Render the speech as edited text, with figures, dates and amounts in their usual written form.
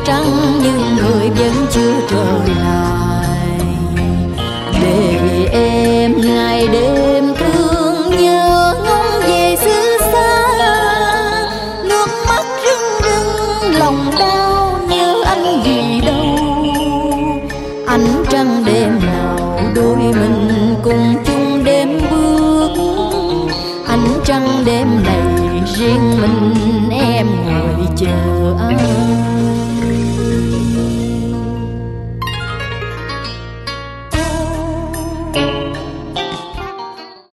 trăng như người vẫn chưa trở lại, để em ngày đêm thương nhớ ngóng về xứ xa. Nước mắt rưng rưng lòng đau nhớ anh vì đâu. Ánh trăng đêm nào đôi mình cùng chung đêm bước, ánh trăng đêm này riêng mình em ngồi chờ anh.